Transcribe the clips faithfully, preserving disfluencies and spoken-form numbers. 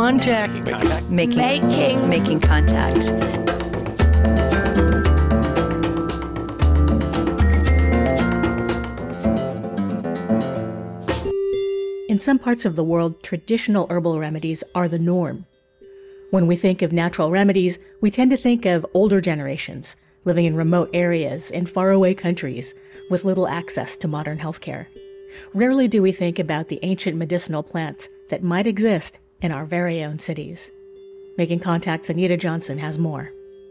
contact. Making contact. Making. Making contact. In some parts of the world, traditional herbal remedies are the norm. When we think of natural remedies, we tend to think of older generations, living in remote areas in faraway countries with little access to modern healthcare. Rarely do we think about the ancient medicinal plants that might exist in our very own cities. Making Contact's Anita Johnson has more.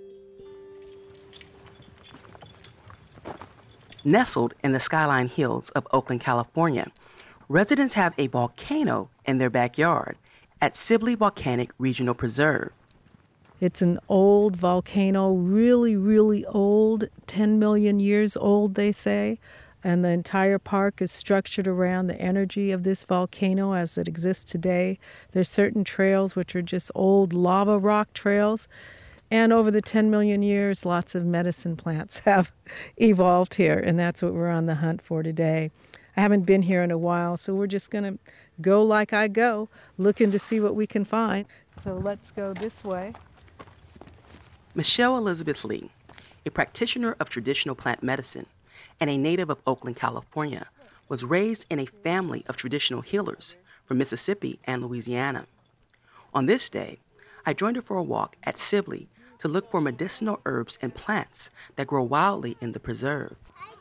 Nestled in the skyline hills of Oakland, California, residents have a volcano in their backyard at Sibley Volcanic Regional Preserve. It's an old volcano, really, really old, ten million years old, they say. And the entire park is structured around the energy of this volcano as it exists today. There's certain trails which are just old lava rock trails. And over the ten million years, lots of medicine plants have evolved here, and that's what we're on the hunt for today. I haven't been here in a while, so we're just going to go like I go, looking to see what we can find. So let's go this way. Michelle Elizabeth Lee, a practitioner of traditional plant medicine and a native of Oakland, California, was raised in a family of traditional healers from Mississippi and Louisiana. On this day, I joined her for a walk at Sibley to look for medicinal herbs and plants that grow wildly in the preserve.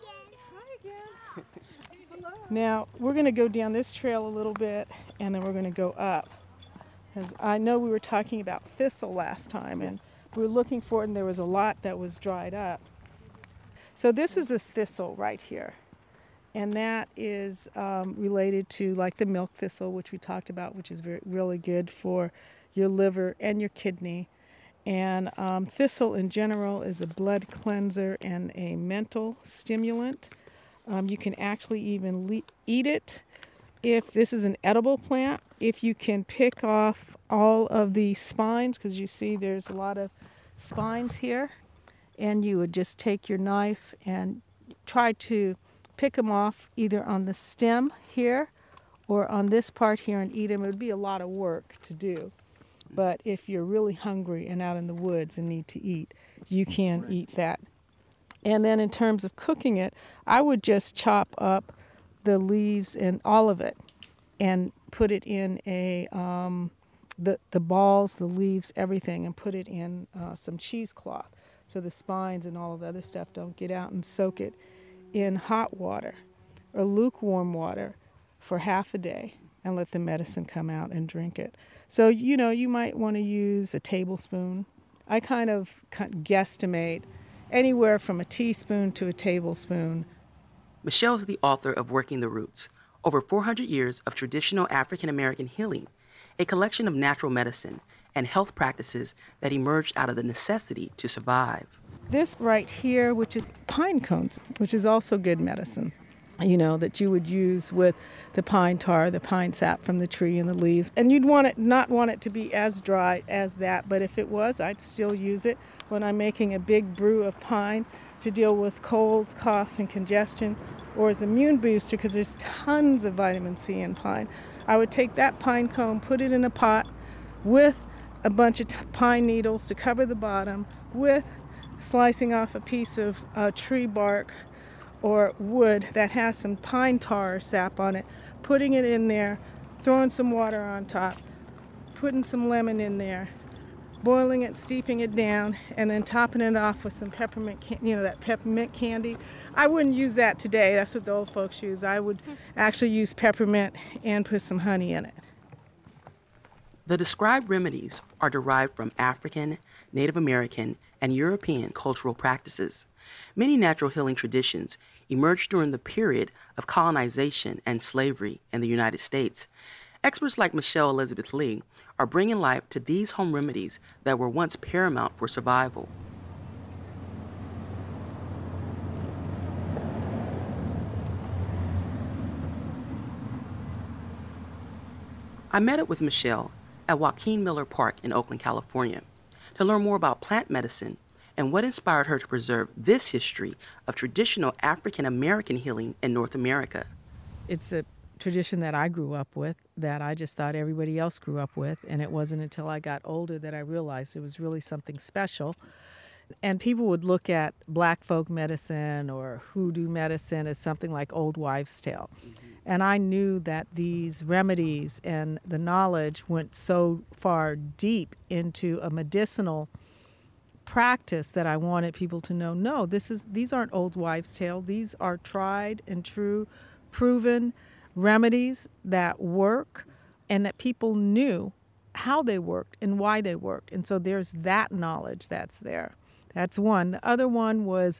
Now, we're going to go down this trail a little bit, and then we're going to go up. Because I know we were talking about thistle last time, and we were looking for it, and there was a lot that was dried up. So this is a thistle right here, and that is um, related to like the milk thistle, which we talked about, which is very, really good for your liver and your kidney. And um, thistle in general is a blood cleanser and a mental stimulant. Um, you can actually even le- eat it. If this is an edible plant, if you can pick off all of the spines, because you see there's a lot of spines here, and you would just take your knife and try to pick them off either on the stem here or on this part here and eat them. It would be a lot of work to do. But if you're really hungry and out in the woods and need to eat, you can eat that. And then in terms of cooking it, I would just chop up the leaves and all of it and put it in a, um, the, the balls, the leaves, everything, and put it in uh, some cheesecloth so the spines and all of the other stuff don't get out, and soak it in hot water or lukewarm water for half a day and let the medicine come out and drink it. So, you know, you might want to use a tablespoon. I kind of guesstimate anywhere from a teaspoon to a tablespoon. Michelle is the author of Working the Roots, over four hundred years of traditional African American healing, a collection of natural medicine and health practices that emerged out of the necessity to survive. This right here, which is pine cones, which is also good medicine, you know, that you would use with the pine tar, the pine sap from the tree and the leaves. And you'd want it, not want it to be as dry as that, but if it was, I'd still use it when I'm making a big brew of pine to deal with colds, cough, and congestion, or as immune booster, because there's tons of vitamin C in pine. I would take that pine cone, put it in a pot with a bunch of t- pine needles to cover the bottom, with slicing off a piece of uh, tree bark or wood that has some pine tar or sap on it, putting it in there, throwing some water on top, putting some lemon in there, boiling it, steeping it down, and then topping it off with some peppermint, can- you know, that peppermint candy. I wouldn't use that today. That's what the old folks use. I would actually use peppermint and put some honey in it. The described remedies are derived from African, Native American, and European cultural practices. Many natural healing traditions emerged during the period of colonization and slavery in the United States. Experts like Michelle Elizabeth Lee are bringing life to these home remedies that were once paramount for survival. I met up with Michelle at Joaquin Miller Park in Oakland, California, to learn more about plant medicine and what inspired her to preserve this history of traditional African American healing in North America. It's a tradition that I grew up with that I just thought everybody else grew up with. And it wasn't until I got older that I realized it was really something special. And people would look at black folk medicine or hoodoo medicine as something like old wives' tale. Mm-hmm. And I knew that these remedies and the knowledge went so far deep into a medicinal practice that I wanted people to know, no, this is these aren't old wives' tale. These are tried and true, proven remedies that work and that people knew how they worked and why they worked. And so there's that knowledge that's there. That's one. The other one was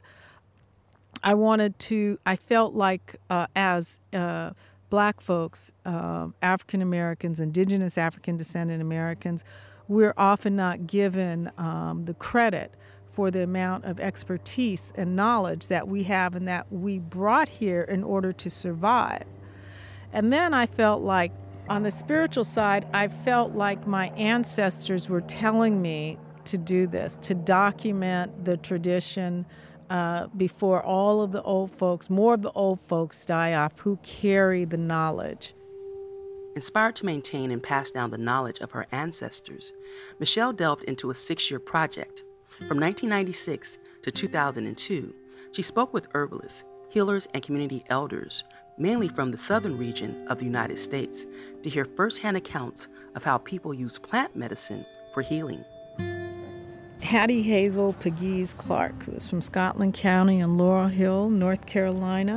I wanted to, I felt like uh, as uh, black folks, uh, African Americans, indigenous African descendant Americans, we're often not given um, the credit for the amount of expertise and knowledge that we have and that we brought here in order to survive. And then I felt like on the spiritual side, I felt like my ancestors were telling me to do this, to document the tradition uh, before all of the old folks, more of the old folks die off who carry the knowledge. Inspired to maintain and pass down the knowledge of her ancestors, Michelle delved into a six-year project. From nineteen ninety-six to two thousand two, she spoke with herbalists, healers, and community elders, mainly from the southern region of the United States, to hear firsthand accounts of how people use plant medicine for healing. Hattie Hazel Pegues Clark, who was from Scotland County in Laurel Hill, North Carolina.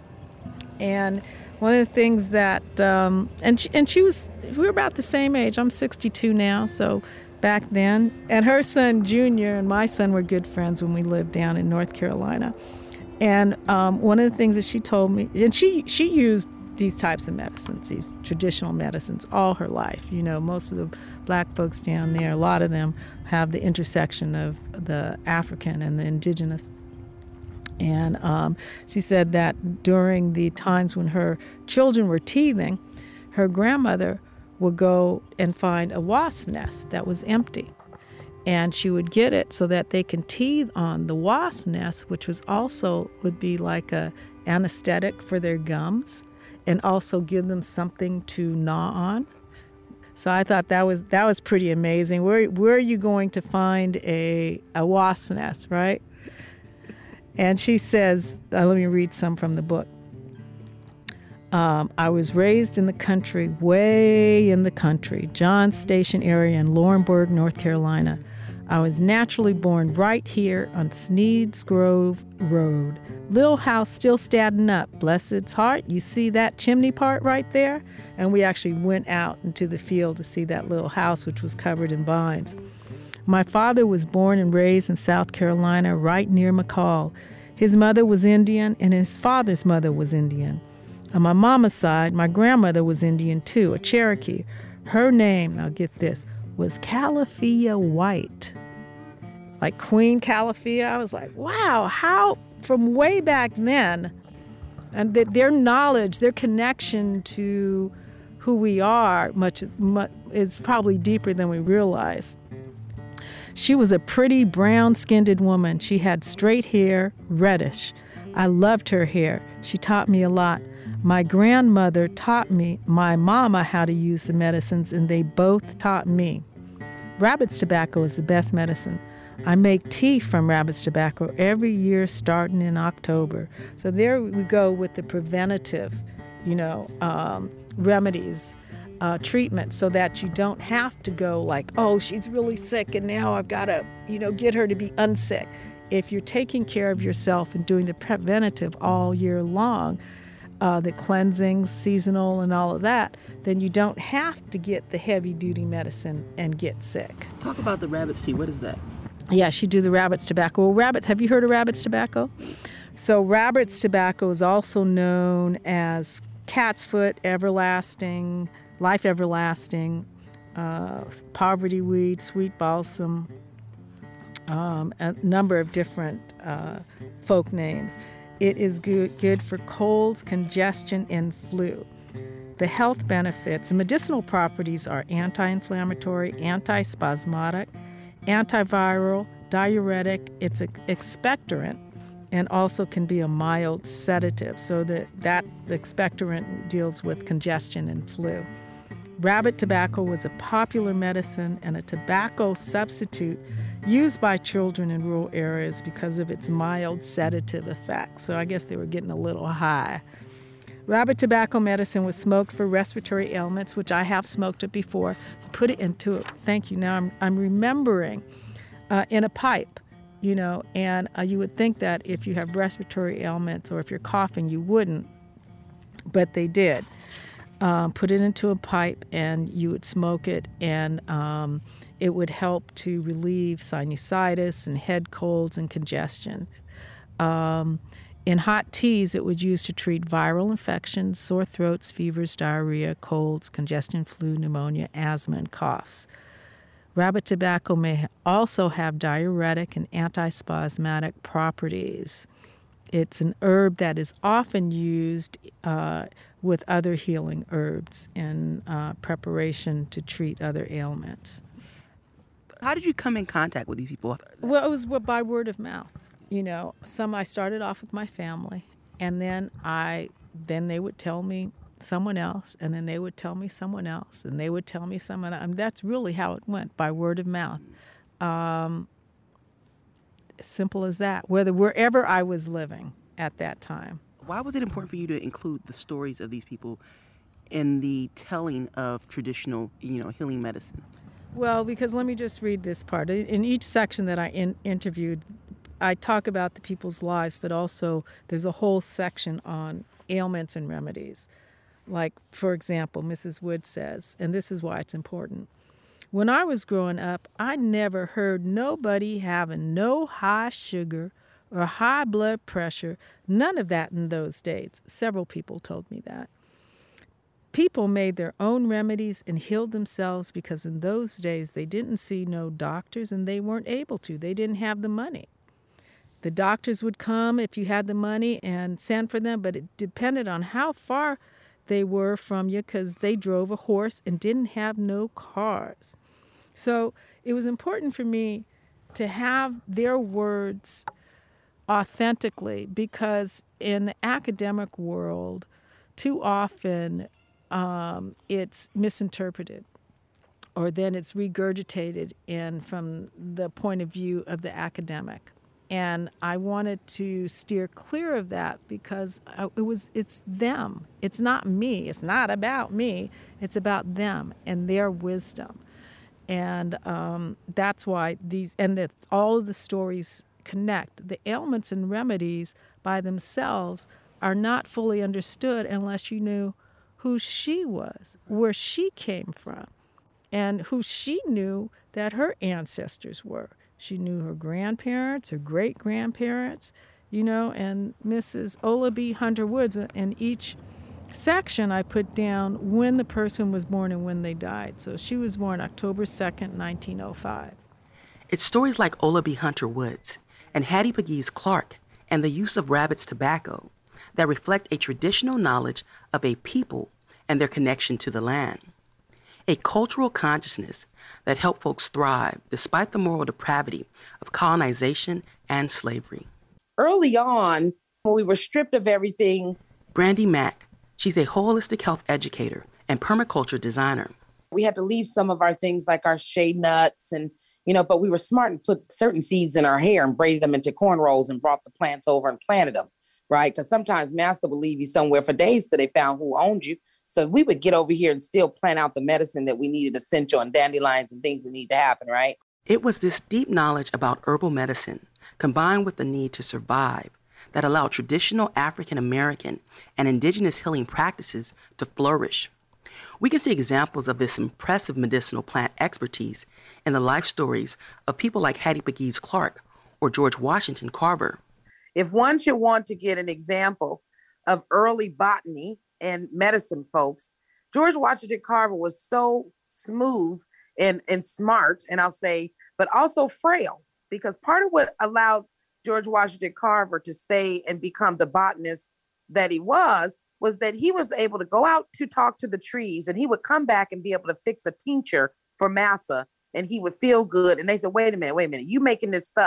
And one of the things that, um, and, she, and she was, we were about the same age. I'm sixty-two now, so back then. And her son, Junior, and my son were good friends when we lived down in North Carolina. And um, one of the things that she told me, and she, she used these types of medicines, these traditional medicines, all her life. You know, most of the black folks down there, a lot of them have the intersection of the African and the indigenous. And um, she said that during the times when her children were teething, her grandmother would go and find a wasp nest that was empty. And she would get it so that they can teethe on the wasp nest, which was also would be like a anesthetic for their gums, and also give them something to gnaw on. So I thought that was that was pretty amazing. Where where are you going to find a a wasp nest, right? And she says, uh, let me read some from the book. Um, I was raised in the country, way in the country, Johns Station area in Laurinburg, North Carolina. I was naturally born right here on Sneed's Grove Road. Little house still standing up, bless its heart. You see that chimney part right there? And we actually went out into the field to see that little house, which was covered in vines. My father was born and raised in South Carolina, right near McCall. His mother was Indian, and his father's mother was Indian. On my mama's side, my grandmother was Indian too, a Cherokee. Her name, now get this, was Calafia White. Like Queen Calafia. I was like, wow, how, from way back then, and that their knowledge, their connection to who we are much, much is probably deeper than we realize. She was a pretty brown-skinned woman. She had straight hair, reddish. I loved her hair. She taught me a lot. My grandmother taught me, my mama, how to use the medicines, and they both taught me. Rabbit's tobacco is the best medicine. I make tea from rabbit's tobacco every year starting in October. So there we go with the preventative, you know, um, remedies, uh, treatment, so that you don't have to go like, oh, she's really sick and now I've got to, you know, get her to be unsick. If you're taking care of yourself and doing the preventative all year long, uh, the cleansing, seasonal, and all of that, then you don't have to get the heavy-duty medicine and get sick. Talk about the rabbit's tea. What is that? Yeah, she do the rabbit's tobacco. Well, rabbits, have you heard of rabbit's tobacco? So rabbit's tobacco is also known as cat's foot, everlasting, life everlasting, uh, poverty weed, sweet balsam, um, a number of different uh, folk names. It is good, good for colds, congestion, and flu. The health benefits, the medicinal properties are anti-inflammatory, anti-spasmodic, antiviral, diuretic, it's an expectorant, and also can be a mild sedative, so that that expectorant deals with congestion and flu. Rabbit tobacco was a popular medicine and a tobacco substitute used by children in rural areas because of its mild sedative effects. So I guess they were getting a little high. Rabbit tobacco medicine was smoked for respiratory ailments, which I have smoked it before. Put it into it. Thank you. Now I'm, I'm remembering uh, in a pipe, you know, and uh, you would think that if you have respiratory ailments or if you're coughing, you wouldn't, but they did. Um, put it into a pipe and you would smoke it, and um, it would help to relieve sinusitis and head colds and congestion. Um, in hot teas, it was used to treat viral infections, sore throats, fevers, diarrhea, colds, congestion, flu, pneumonia, asthma, and coughs. Rabbit tobacco may also have diuretic and antispasmodic properties. It's an herb that is often used uh, with other healing herbs in uh, preparation to treat other ailments. How did you come in contact with these people? Well, it was by word of mouth. You know, some I started off with my family, and then I, then they would tell me someone else, and then they would tell me someone else, and they would tell me someone else. I mean, that's really how it went, by word of mouth. Um, simple as that. Whether wherever I was living at that time. Why was it important for you to include the stories of these people in the telling of traditional, you know, healing medicines? Well, because let me just read this part. In each section that I in, interviewed, I talk about the people's lives, but also there's a whole section on ailments and remedies. Like, for example, Missus Wood says, and this is why it's important, when I was growing up, I never heard nobody having no high sugar or high blood pressure, none of that in those days. Several people told me that. People made their own remedies and healed themselves because in those days they didn't see no doctors and they weren't able to. They didn't have the money. The doctors would come if you had the money and send for them, but it depended on how far they were from you because they drove a horse and didn't have no cars. So it was important for me to have their words authentically, because in the academic world, too often um, it's misinterpreted, or then it's regurgitated in from the point of view of the academic. And I wanted to steer clear of that because it was it's them. It's not me. It's not about me. It's about them and their wisdom. And um, that's why these, and that's all of the stories connect. The ailments and remedies by themselves are not fully understood unless you knew who she was, where she came from, and who she knew that her ancestors were. She knew her grandparents, her great-grandparents, you know, and Missus Ola B. Hunter Woods. In each section, I put down when the person was born and when they died. So she was born October second, nineteen oh five. It's stories like Ola B. Hunter Woods and Hattie Pegues Clark and the use of rabbit's tobacco that reflect a traditional knowledge of a people and their connection to the land. A cultural consciousness that helped folks thrive despite the moral depravity of colonization and slavery. Early on, when we were stripped of everything. Brandy Mack, she's a holistic health educator and permaculture designer. We had to leave some of our things like our shea nuts and, you know, but we were smart and put certain seeds in our hair and braided them into cornrows and brought the plants over and planted them, right? Because sometimes master would leave you somewhere for days till they found who owned you. So we would get over here and still plant out the medicine that we needed, essential and dandelions and things that need to happen, right? It was this deep knowledge about herbal medicine combined with the need to survive that allowed traditional African American and indigenous healing practices to flourish. We can see examples of this impressive medicinal plant expertise in the life stories of people like Hattie Pegues Clark or George Washington Carver. If one should want to get an example of early botany and medicine folks, George Washington Carver was so smooth and, and smart, and I'll say, but also frail, because part of what allowed George Washington Carver to stay and become the botanist that he was, was that he was able to go out to talk to the trees, and he would come back and be able to fix a tincture for massa, and he would feel good. And they said, wait a minute, wait a minute, you making this stuff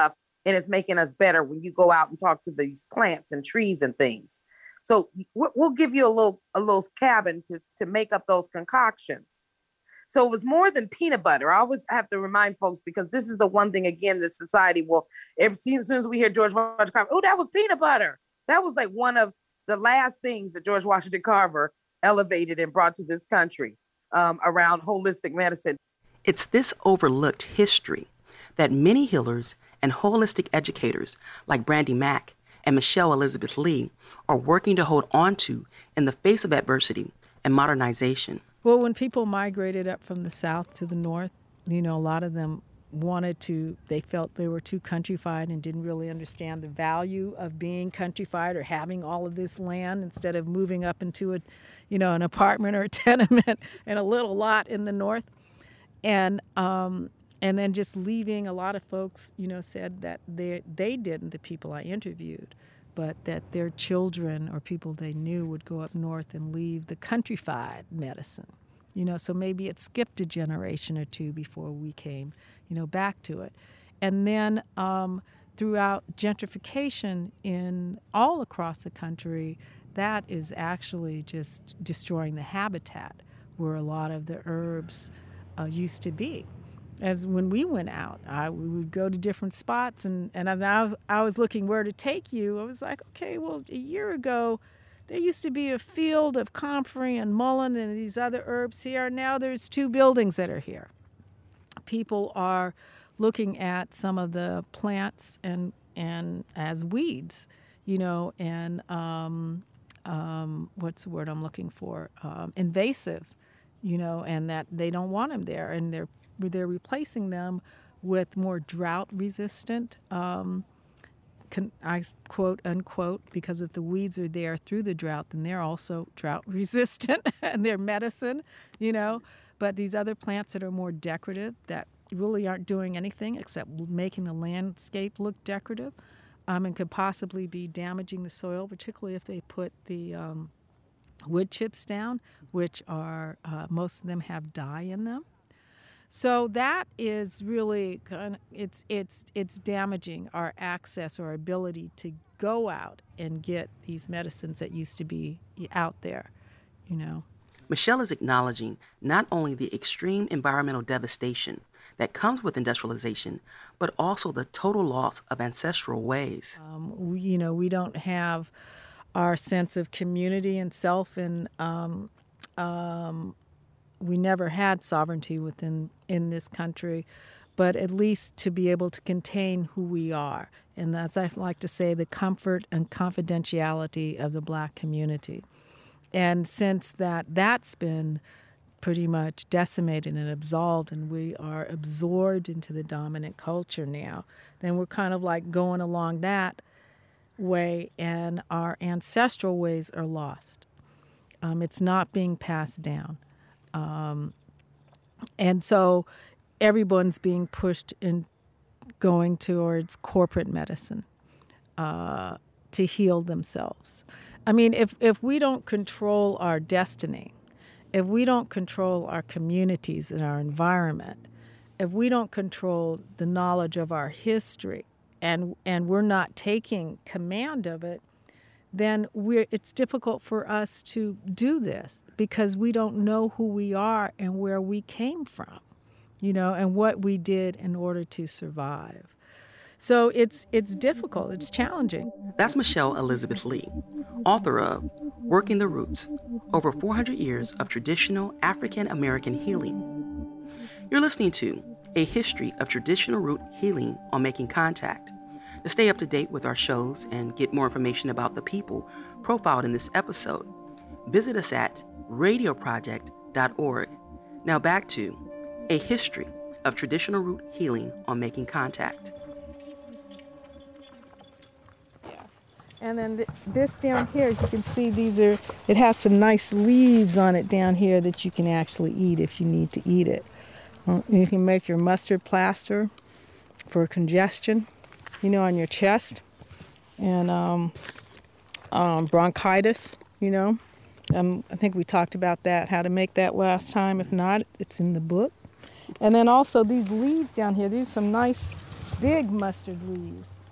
and it's making us better when you go out and talk to these plants and trees and things. So we'll give you a little a little cabin to, to make up those concoctions. So it was more than peanut butter. I always have to remind folks, because this is the one thing, again, the society will, as soon as we hear George Washington Carver, oh, that was peanut butter. That was like one of the last things that George Washington Carver elevated and brought to this country um, around holistic medicine. It's this overlooked history that many healers and holistic educators like Brandy Mack and Michelle Elizabeth Lee are working to hold on to in the face of adversity and modernization. Well, when people migrated up from the south to the north, you know, a lot of them wanted to, they felt they were too countrified and didn't really understand the value of being countrified or having all of this land instead of moving up into a, you know, an apartment or a tenement and a little lot in the north. And um, and then just leaving, a lot of folks, you know, said that they they didn't, the people I interviewed, but that their children or people they knew would go up north and leave the countrified medicine. You know, so maybe it skipped a generation or two before we came, you know, back to it. And then um, throughout gentrification in all across the country, that is actually just destroying the habitat where a lot of the herbs uh, used to be. As when we went out, I, we would go to different spots, and, and I, I was looking where to take you. I was like, okay, well, a year ago, there used to be a field of comfrey and mullein and these other herbs here. Now there's two buildings that are here. People are looking at some of the plants and and as weeds, you know, and um, um, what's the word I'm looking for? Um, invasive, you know, and that they don't want them there, and they're they're replacing them with more drought-resistant. Um, Can, I quote unquote, because if the weeds are there through the drought, then they're also drought resistant and they're medicine, you know. But these other plants that are more decorative, that really aren't doing anything except making the landscape look decorative, um, and could possibly be damaging the soil, particularly if they put the um, wood chips down, which are, uh, most of them have dye in them. So that is really kind of, it's it's it's damaging our access or ability to go out and get these medicines that used to be out there, you know. Michelle is acknowledging not only the extreme environmental devastation that comes with industrialization, but also the total loss of ancestral ways. Um, we, you know, we don't have our sense of community and self, and um, um, we never had sovereignty within in this country, but at least to be able to contain who we are. And as I like to say, the comfort and confidentiality of the Black community. And since that, that's been pretty much decimated and absolved, and we are absorbed into the dominant culture now, then we're kind of like going along that way, and our ancestral ways are lost. Um, it's not being passed down. Um, and so everyone's being pushed in going towards corporate medicine uh, to heal themselves. I mean, if, if we don't control our destiny, if we don't control our communities and our environment, if we don't control the knowledge of our history, and and we're not taking command of it, then we're, it's difficult for us to do this because we don't know who we are and where we came from, you know, and what we did in order to survive. So it's it's difficult, it's challenging. That's Michelle Elizabeth Lee, author of Working the Roots, over four hundred years of traditional African American healing. You're listening to A History of Traditional Root Healing on Making Contact. To stay up to date with our shows and get more information about the people profiled in this episode, visit us at radio project dot org. Now back to A History of Traditional Root Healing on Making Contact. And then th- this down here, as you can see, these are, it has some nice leaves on it down here that you can actually eat if you need to eat it. Uh, you can make your mustard plaster for congestion, you know, on your chest, and um, um, bronchitis, you know. Um, I think we talked about that, how to make that last time. If not, it's in the book. And then also these leaves down here, these are some nice big mustard leaves.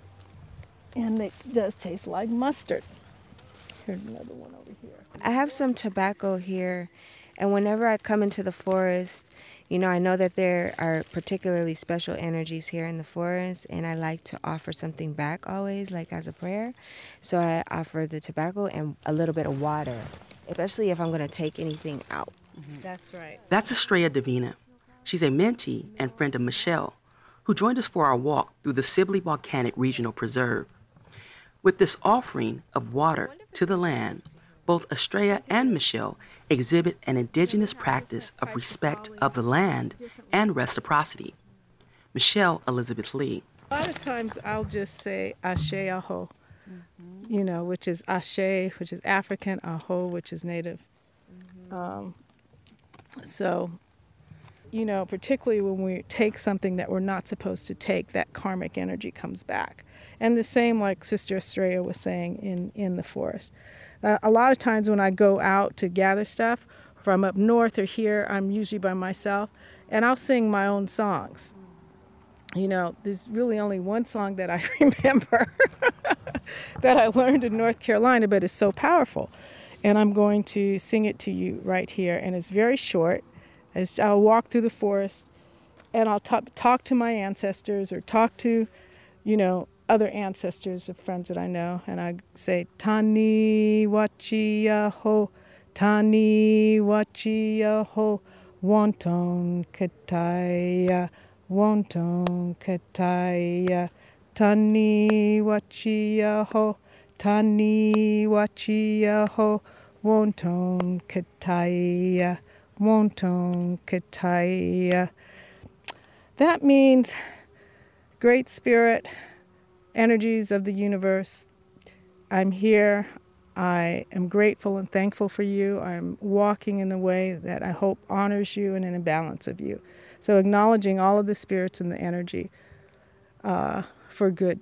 And it does taste like mustard. Here's another one over here. I have some tobacco here, and whenever I come into the forest, you know, I know that there are particularly special energies here in the forest, and I like to offer something back always, like as a prayer. So I offer the tobacco and a little bit of water, especially if I'm going to take anything out. Mm-hmm. That's right. That's Estrella Davina. She's a mentee and friend of Michelle, who joined us for our walk through the Sibley Volcanic Regional Preserve. With this offering of water to the land, both Estrella and Michelle exhibit an indigenous practice of respect of the land and reciprocity. Michelle Elizabeth Lee. A lot of times I'll just say Ashe Aho, mm-hmm. you know, which is Ashe, which is African, Aho, which is Native. Mm-hmm. Um, so, you know, particularly when we take something that we're not supposed to take, that karmic energy comes back. And the same, like Sister Estrella was saying, in, in the forest. Uh, a lot of times when I go out to gather stuff, if I'm up north or here, I'm usually by myself, and I'll sing my own songs. You know, there's really only one song that I remember that I learned in North Carolina, but it's so powerful. And I'm going to sing it to you right here, and it's very short. As I'll walk through the forest, and I'll talk, talk to my ancestors or talk to, you know, other ancestors of friends that I know, and I say, Tani wachi aho, Tani wachi aho, wonton kataya, wonton kataya, Tani wachi aho, Tani wachi aho, wonton kataya, wonton kataya. That means Great Spirit, energies of the universe, I'm here. I am grateful and thankful for you. I'm walking in the way that I hope honors you and in a balance of you. So acknowledging all of the spirits and the energy uh, for good.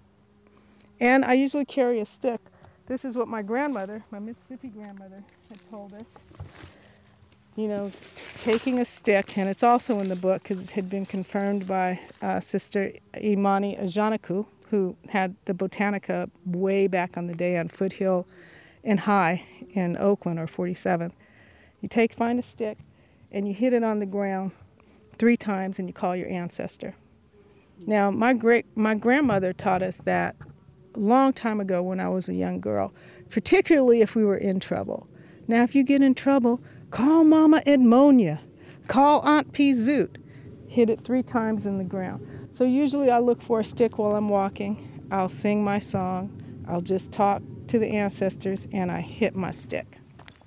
And I usually carry a stick. This is what my grandmother, my Mississippi grandmother, had told us. You know, t- taking a stick, and it's also in the book because it had been confirmed by uh, Sister Imani Ajanaku, who had the Botanica way back on the day on Foothill and High in Oakland, or forty-seventh. You take, find a stick, and you hit it on the ground three times, and you call your ancestor. Now, my great, my grandmother taught us that a long time ago when I was a young girl, particularly if we were in trouble. Now, if you get in trouble, call Mama Edmonia, call Aunt P. Zoot, hit it three times in the ground. So usually I look for a stick while I'm walking. I'll sing my song. I'll just talk to the ancestors, and I hit my stick.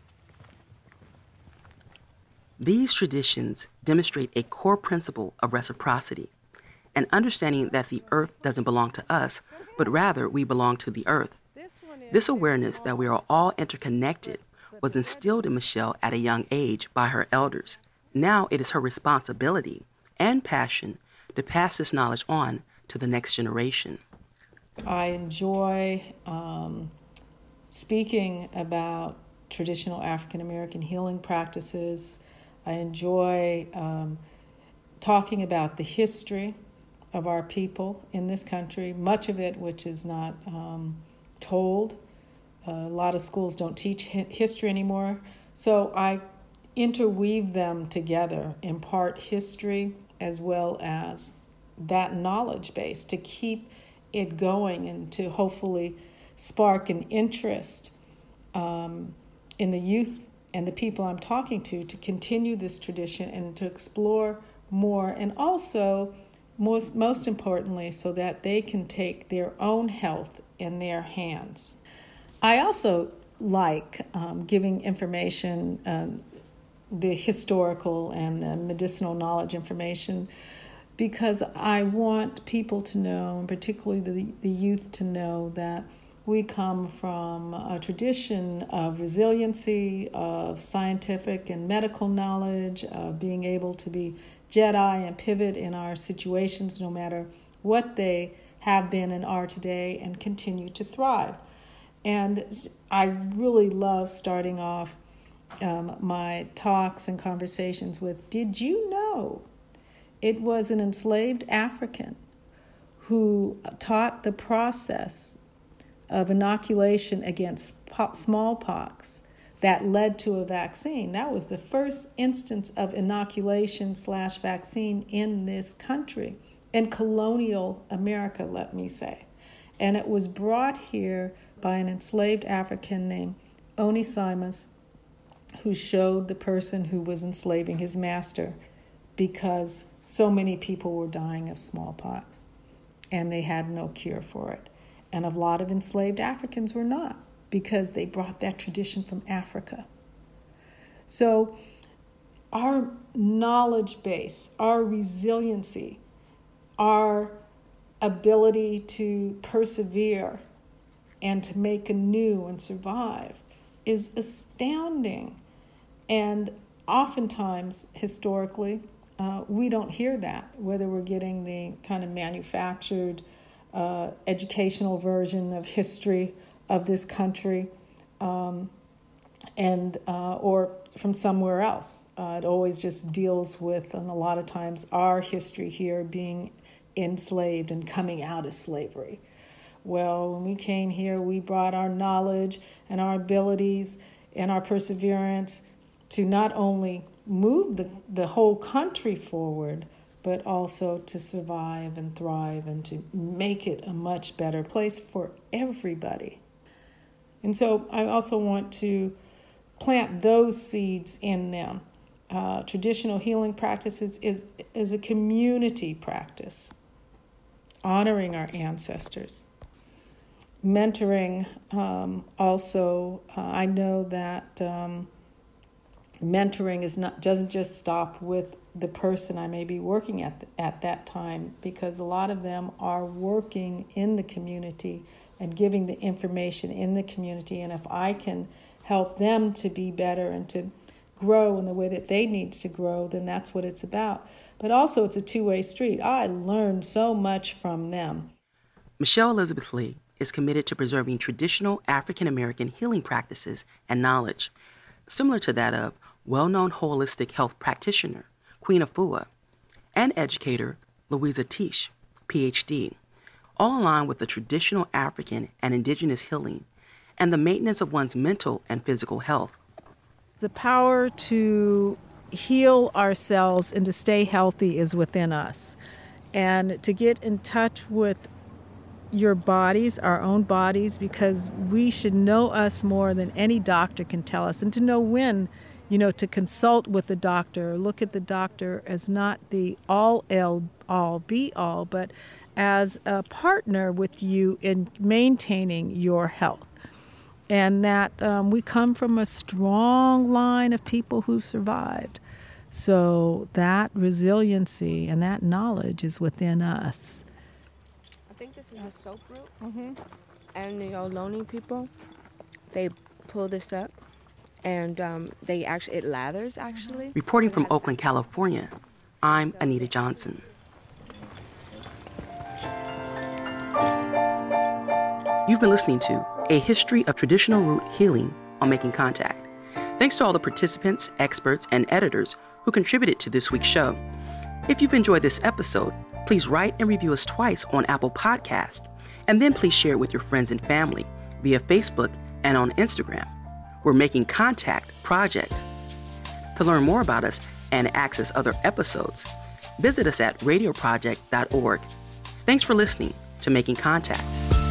These traditions demonstrate a core principle of reciprocity, an understanding that the earth doesn't belong to us, but rather we belong to the earth. This awareness that we are all interconnected was instilled in Michelle at a young age by her elders. Now it is her responsibility and passion to pass this knowledge on to the next generation. I enjoy um, speaking about traditional African American healing practices. I enjoy um, talking about the history of our people in this country, much of it which is not um, told. Uh, a lot of schools don't teach hi- history anymore. So I interweave them together, impart history as well as that knowledge base to keep it going and to hopefully spark an interest um, in the youth and the people I'm talking to to continue this tradition and to explore more, and also most most importantly so that they can take their own health in their hands. I also like um, giving information, um, the historical and the medicinal knowledge information, because I want people to know, and particularly the, the youth to know, that we come from a tradition of resiliency, of scientific and medical knowledge, of being able to be Jedi and pivot in our situations no matter what they have been and are today, and continue to thrive. And I really love starting off um, my talks and conversations with, did you know it was an enslaved African who taught the process of inoculation against po- smallpox that led to a vaccine. That was the first instance of inoculation slash vaccine in this country, in colonial America, let me say. And it was brought here by an enslaved African named Onesimus, who showed the person who was enslaving his master, because so many people were dying of smallpox and they had no cure for it. And a lot of enslaved Africans were not, because they brought that tradition from Africa. So our knowledge base, our resiliency, our ability to persevere and to make anew and survive is astounding. And oftentimes, historically, uh, we don't hear that, whether we're getting the kind of manufactured uh, educational version of history of this country, um, and uh, or from somewhere else. Uh, it always just deals with, and a lot of times, our history here being enslaved and coming out of slavery. Well, when we came here, we brought our knowledge and our abilities and our perseverance to not only move the, the whole country forward, but also to survive and thrive and to make it a much better place for everybody. And so I also want to plant those seeds in them. Uh, traditional healing practices is, is a community practice, honoring our ancestors. Mentoring um, also, uh, I know that um, mentoring is not doesn't just stop with the person I may be working at the, at that time, because a lot of them are working in the community and giving the information in the community. And if I can help them to be better and to grow in the way that they need to grow, then that's what it's about. But also it's a two-way street. I learned so much from them. Michelle Elizabeth Lee is committed to preserving traditional African-American healing practices and knowledge, similar to that of well-known holistic health practitioner Queen Afua and educator Louisa Tisch, P H D, all aligned with the traditional African and indigenous healing and the maintenance of one's mental and physical health. The power to heal ourselves and to stay healthy is within us. And to get in touch with your bodies, our own bodies, because we should know us more than any doctor can tell us, and to know when, you know, to consult with the doctor, look at the doctor as not the all L, all be all, but as a partner with you in maintaining your health. And that um, we come from a strong line of people who survived. So that resiliency and that knowledge is within us. I think this is a soap root. Mm-hmm. And the Ohlone people, they pull this up, and um, they actually it lathers actually. Reporting from Oakland, California, I'm Anita Johnson. You've been listening to A History of Traditional Root Healing on Making Contact. Thanks to all the participants, experts, and editors who contributed to this week's show. If you've enjoyed this episode, please write and review us twice on Apple Podcast, and then please share it with your friends and family via Facebook and on Instagram. We're Making Contact Project. To learn more about us and access other episodes, visit us at radio project dot org. Thanks for listening to Making Contact.